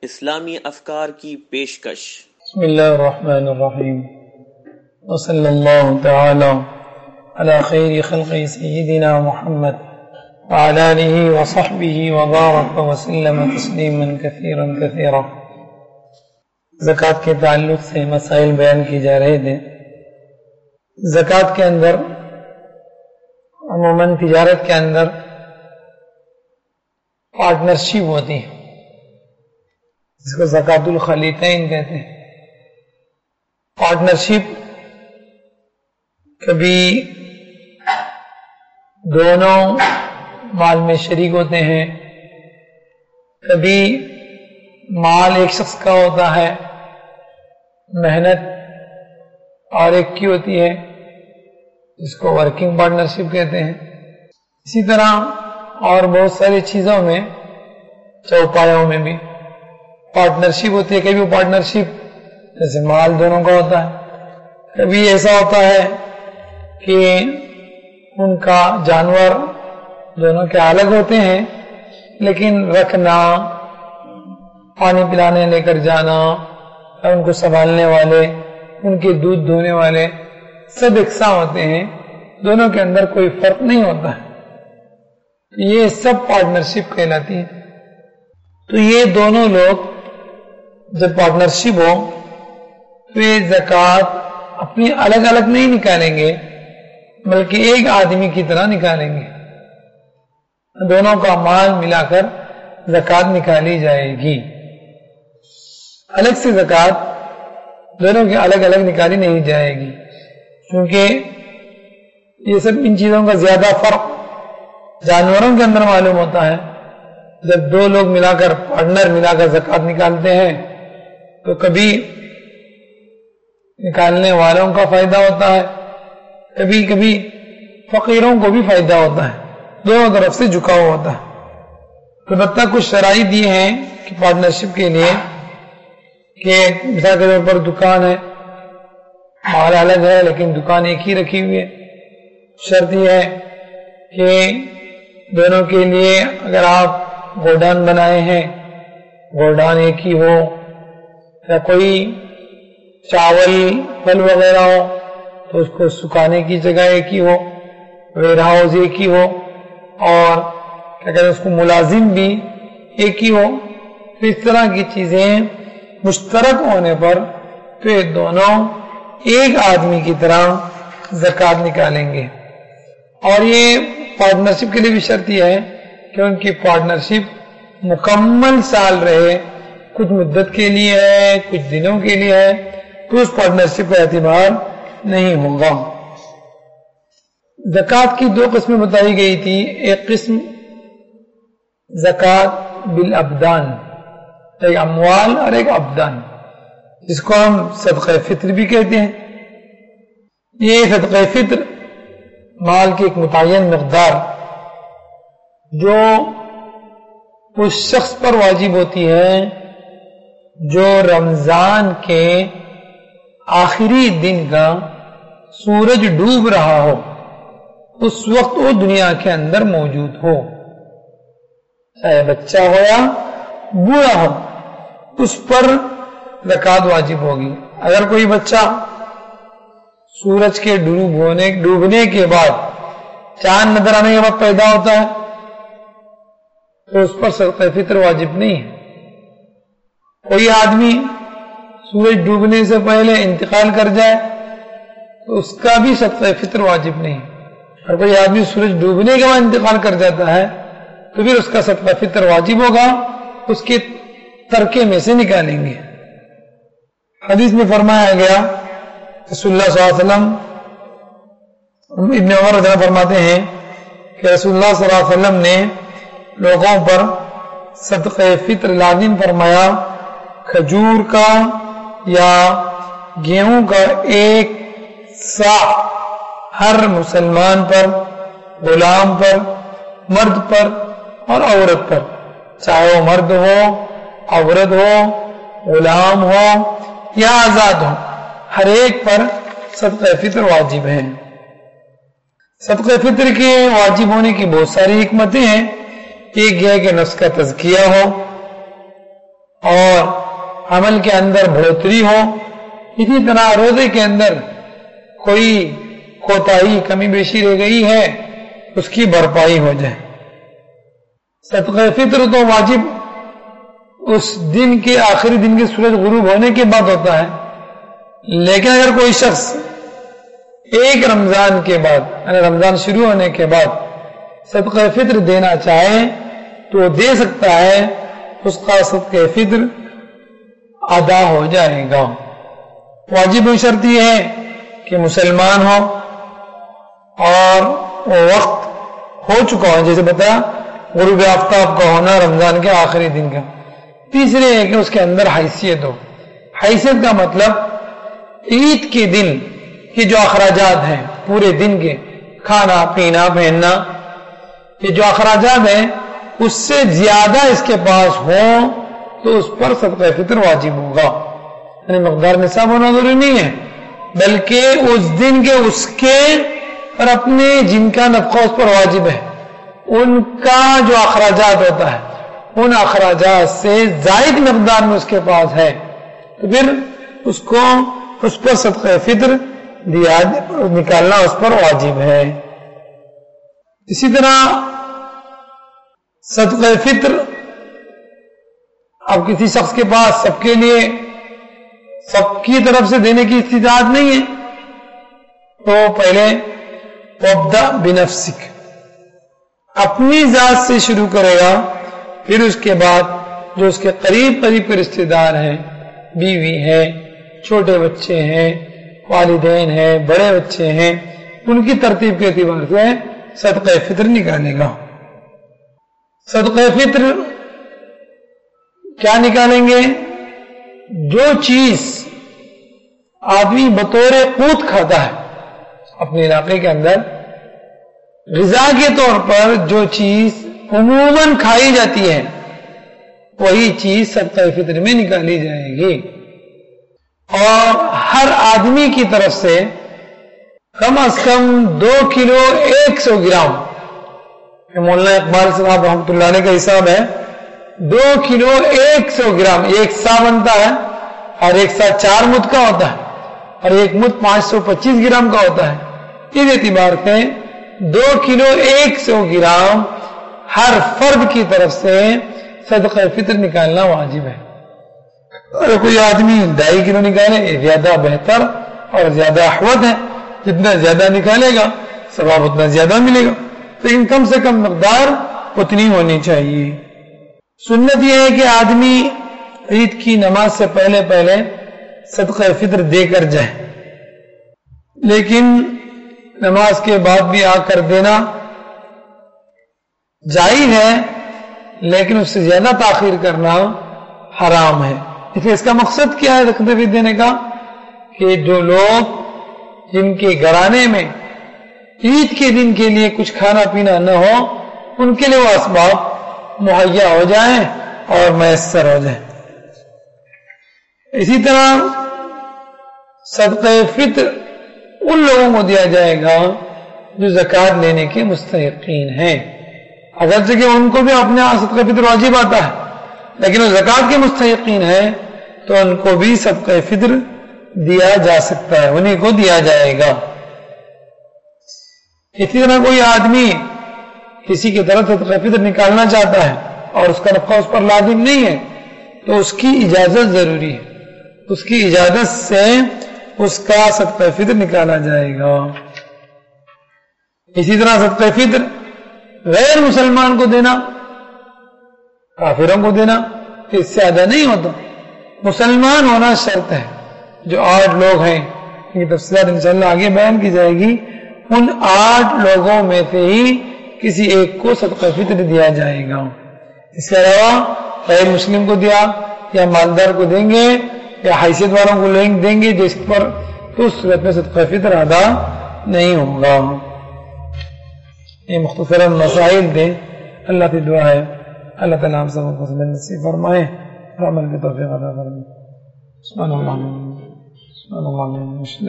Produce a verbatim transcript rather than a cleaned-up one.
اسلامی افکار کی پیشکش۔ بسم اللہ الرحمن الرحیم وصلی اللہ تعالی علی خیر خلق سیدنا محمد وعلی آلہ وصحبہ وبارک وسلم تسلیما کثیرا کثیرا۔ زکوٰۃ کے تعلق سے مسائل بیان کی جا رہے تھے۔ زکوٰۃ کے اندر عموماً تجارت کے اندر پارٹنرشپ ہوتی ہے، جس کو زکوٰۃ الخلیقین کہتے ہیں۔ پارٹنرشپ کبھی دونوں مال میں شریک ہوتے ہیں، کبھی مال ایک شخص کا ہوتا ہے، محنت اور ایک کی ہوتی ہے، جس کو ورکنگ پارٹنرشپ کہتے ہیں۔ اسی طرح اور بہت ساری چیزوں میں، چوپایوں میں بھی پارٹنرشپ ہوتی ہے۔ کبھی پارٹنرشپ جیسے مال دونوں کا ہوتا ہے، کبھی ایسا ہوتا ہے کہ ان کا جانور دونوں کے الگ ہوتے ہیں، لیکن رکھنا، پانی پلانے لے کر جانا، ان کو سنبھالنے والے، ان کے دودھ دھونے والے سب یکساں ہوتے ہیں، دونوں کے اندر کوئی فرق نہیں ہوتا ہے۔ یہ سب پارٹنرشپ کہلاتی ہے۔ تو یہ دونوں لوگ جب پارٹنرشپ ہو تو یہ زکوٰۃ اپنی الگ الگ نہیں نکالیں گے، بلکہ ایک آدمی کی طرح نکالیں گے۔ دونوں کا مال ملا کر زکوٰۃ نکالی جائے گی۔ الگ سے زکوٰۃ دونوں کی الگ الگ نکالی نہیں جائے گی، کیونکہ یہ سب ان چیزوں کا زیادہ فرق جانوروں کے اندر معلوم ہوتا ہے۔ جب دو لوگ ملا کر پارٹنر ملا کر زکوٰۃ نکالتے ہیں تو کبھی نکالنے والوں کا فائدہ ہوتا ہے، کبھی کبھی فقیروں کو بھی فائدہ ہوتا ہے، دونوں طرف سے جھکا ہوا ہوتا ہے۔ البتہ کچھ شرائط دی ہیں کہ پارٹنرشپ کے لیے، کہ مثال کے طور پر دکان ہے، مال الگ ہے لیکن دکان ایک ہی رکھی ہوئی ہے۔ شرط یہ ہے کہ دونوں کے لیے اگر آپ گوڈان بنائے ہیں، گوڈان ایک ہی ہو، یا کوئی چاول پھل وغیرہ ہو تو اس کو سکھانے کی جگہ ایک ہی ہو، ویئر ہاؤس ایک ہی ہو، اور کیا کہتے ہیں اس کو ملازم بھی ایک ہی ہو۔ تو اس طرح کی چیزیں مشترک ہونے پر تو یہ دونوں ایک آدمی کی طرح زکوٰۃ نکالیں گے۔ اور یہ پارٹنرشپ کے لیے بھی شرط یہ ہے کہ ان کی پارٹنرشپ مکمل سال رہے، کچھ مدت کے لیے ہے، کچھ دنوں کے لیے ہے، تو اس پارٹنرشپ کا اعتبار نہیں ہوگا۔ زکوٰۃ کی دو قسمیں بتائی گئی تھی، ایک قسم زکوٰۃ بالابدان، ایک اموال اور ایک ابدان، جس کو ہم صدقہ فطر بھی کہتے ہیں۔ یہ صدقہ فطر مال کی ایک متعین مقدار جو اس شخص پر واجب ہوتی ہے جو رمضان کے آخری دن کا سورج ڈوب رہا ہو، اس وقت وہ دنیا کے اندر موجود ہو، چاہے بچہ ہو یا بوڑھا ہو، اس پر زکوٰۃ واجب ہوگی۔ اگر کوئی بچہ سورج کے ڈوب ہونے ڈوبنے کے بعد، چاند نظر آنے کے بعد پیدا ہوتا ہے تو اس پر صدقہ فطر واجب نہیں ہے۔ کوئی آدمی سورج ڈوبنے سے پہلے انتقال کر جائے تو اس کا بھی صدقہ فطر واجب نہیں ہے۔ اور کوئی آدمی سورج ڈوبنے کے بعد انتقال کر جاتا ہے تو پھر اس کا صدقہ فطر واجب ہوگا، اس کے ترکے میں سے نکالیں گے۔ حدیث میں فرمایا گیا، رسول اللہ صلی اللہ علیہ وسلم، ابن عمر رضی اللہ عنہ فرماتے ہیں کہ رسول اللہ صلی اللہ علیہ وسلم نے لوگوں پر صدقہ فطر لازم فرمایا، کھجور کا یا گیہوں کا ایک صاع ہر مسلمان پر، غلام پر، مرد پر اور عورت پر، چاہے وہ مرد ہو، عورت ہو، غلام ہو یا آزاد ہو، ہر ایک پر صدقہ فطر واجب ہے۔ صدقہ فطر کے واجب ہونے کی بہت ساری حکمتیں ہیں۔ ایک یہ ہے کہ نفس کا تزکیہ ہو، اور عمل کے اندر بڑھوتری ہو. اسی طرح روزے کے اندر کوئی کوتاہی کمی بیشی رہ گئی ہے اس کی بھرپائی ہو جائے. صدقہ فطر تو واجب اس دن کے آخری دن کے سورج غروب ہونے کے بعد ہوتا ہے، لیکن اگر کوئی شخص ایک رمضان کے بعد یعنی رمضان شروع ہونے کے بعد صدقہ فطر دینا چاہے تو وہ دے سکتا ہے، اس کا صدقہ فطر ادا ہو جائے گا. واجب شرط یہ ہے کہ مسلمان ہو اور وہ وقت ہو چکا ہو، جیسے بتایا غروب آفتاب کا ہونا رمضان کے آخری دن کا. تیسرے ہے کہ اس کے اندر حیثیت ہو. حیثیت کا مطلب عید کے دن کے جو اخراجات ہیں پورے دن کے، کھانا پینا پہننا، یہ جو اخراجات ہیں اس سے زیادہ اس کے پاس ہوں تو اس پر صدقہ فطر واجب ہوگا. یعنی مقدار نصاب ہونا ضروری نہیں ہے، بلکہ اس دن کے اس کے اور اپنے جن کا نفقہ اس پر واجب ہے ان کا جو اخراجات ہوتا ہے ان اخراجات سے زائد مقدار میں اس کے پاس ہے تو پھر اس کو اس پر صدقہ فطر دیا نکالنا اس پر واجب ہے. اسی طرح صدقہ فطر اب کسی شخص کے پاس سب کے لیے سب کی طرف سے دینے کی استطاعت نہیں ہے تو پہلے وابدأ بنفسک اپنی ذات سے شروع کرے گا، پھر اس کے بعد جو اس کے قریب قریب کے رشتے دار ہیں، بیوی ہے، چھوٹے بچے ہیں، والدین ہیں، بڑے بچے ہیں، ان کی ترتیب کے اعتبار سے صدقہ فطر نکالے گا. صدقہ فطر کیا نکالیں گے؟ جو چیز آدمی بطور قوت کھاتا ہے اپنے علاقے کے اندر، غذا کے طور پر جو چیز عموماً کھائی جاتی ہے وہی چیز صدقہ فطر میں نکالی جائے گی. اور ہر آدمی کی طرف سے کم از کم دو کلو ایک سو گرام، مولانا اقبال صاحب رحمۃ اللہ علیہ کا حساب ہے، دو کلو ایک سو گرام ایک سا بنتا ہے اور ایک سا چار مد کا ہوتا ہے اور ایک مد پانچ سو پچیس گرام کا ہوتا ہے. اس اعتبار سے دو کلو ایک سو گرام ہر فرد کی طرف سے صدقہ فطر نکالنا واجب ہے. اگر کوئی آدمی ڈھائی کلو نکالے زیادہ بہتر اور زیادہ احوط ہے، جتنا زیادہ نکالے گا ثواب اتنا زیادہ ملے گا، لیکن کم سے کم مقدار اتنی ہونی چاہیے. سنت یہ ہے کہ آدمی عید کی نماز سے پہلے پہلے صدقہ فطر دے کر جائے، لیکن نماز کے بعد بھی آ کر دینا جائز ہے، لیکن اس سے زیادہ تاخیر کرنا حرام ہے. اس کا مقصد کیا ہے صدقہ فطر دینے کا؟ کہ جو لوگ جن کے گھرانے میں عید کے دن کے لیے کچھ کھانا پینا نہ ہو ان کے لیے وہ اسباب مہیا ہو جائیں اور میسر ہو جائیں. اسی طرح صدقہ فطر ان لوگوں کو دیا جائے گا جو زکوٰۃ لینے کے مستحقین ہیں، اگرچہ کہ ان کو بھی اپنے صدقہ فطر واجب آتا ہے لیکن وہ زکوٰۃ کے مستحقین ہیں تو ان کو بھی صدقہ فطر دیا جا سکتا ہے، انہیں کو دیا جائے گا. اسی طرح کوئی آدمی کسی کی طرف صدقہ فطر نکالنا چاہتا ہے اور اس کا نفقہ اس پر لازم نہیں ہے تو اس کی اجازت ضروری ہے، اس کی اجازت سے اس کا صدقہ فطر نکالا جائے گا. اسی طرح صدقہ فطر غیر مسلمان کو دینا، کافروں کو دینا اس سے زیادہ نہیں ہوتا. مسلمان ہونا شرط ہے. جو آٹھ لوگ ہیں یہ تفصیلات انشاءاللہ آگے بیان کی جائے گی، ان آٹھ لوگوں میں سے ہی کسی ایک کو صدقہ فطر دیا جائے گا. اس کے علاوہ غیر مسلم کو دیا یا مالدار کو دیں گے یا حیثیت والوں کو دیں گے جس پر تو اس صورت میں صدقہ فطر ادا نہیں ہوگا. یہ مختصراً مسائل دیں. اللہ کی دعا ہے اللہ تعالیٰ ہم سب کو نصیب فرمائے، عمل کی توفیق عطا فرمائے. سبحان اللہ سبحان اللہ.